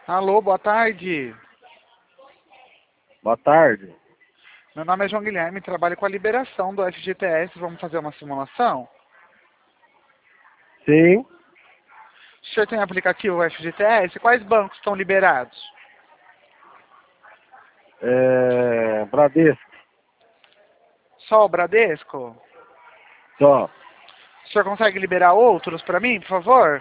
Alô, boa tarde. Boa tarde. Meu nome é João Guilherme, trabalho com a liberação do FGTS. Vamos fazer uma simulação? Sim, O senhor tem aplicativo FGTS? Quais bancos estão liberados? Bradesco, Só o Bradesco? só. O senhor consegue liberar outros para mim, por favor?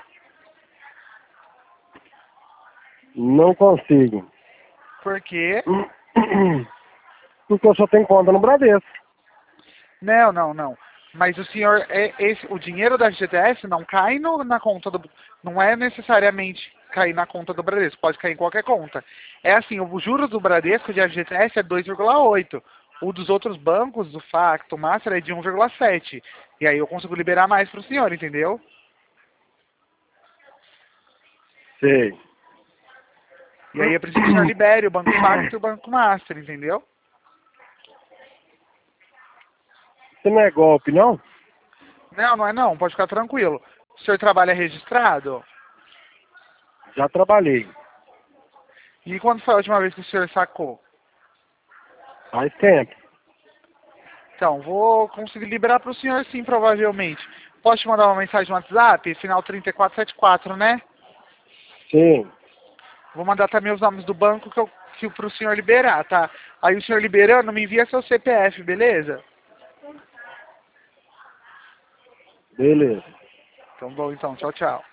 Não consigo. Por quê? Porque eu só tenho conta no Bradesco. Não, não, não. Mas o senhor, o dinheiro da FGTS não cai na conta do... Não é necessariamente cair na conta do Bradesco, pode cair em qualquer conta. É assim, o juros do Bradesco de FGTS é 2,8. O dos outros bancos, do Facto, Master, é de 1,7. E aí eu consigo liberar mais para o senhor, entendeu? Sei. E aí eu preciso que o senhor libere o Banco Facto e o Banco Master, entendeu? Você não é golpe, não? Não, não é não, pode ficar tranquilo. O senhor trabalha registrado? Já trabalhei. E quando foi a última vez que o senhor sacou? Faz tempo. Então, vou conseguir liberar para o senhor sim, provavelmente. Posso te mandar uma mensagem no WhatsApp? Final 3474, né? Sim. Vou mandar também os nomes do banco que para o senhor liberar, tá? Aí o senhor liberando, me envia seu CPF, beleza? Beleza. Então, bom, então, tchau, tchau.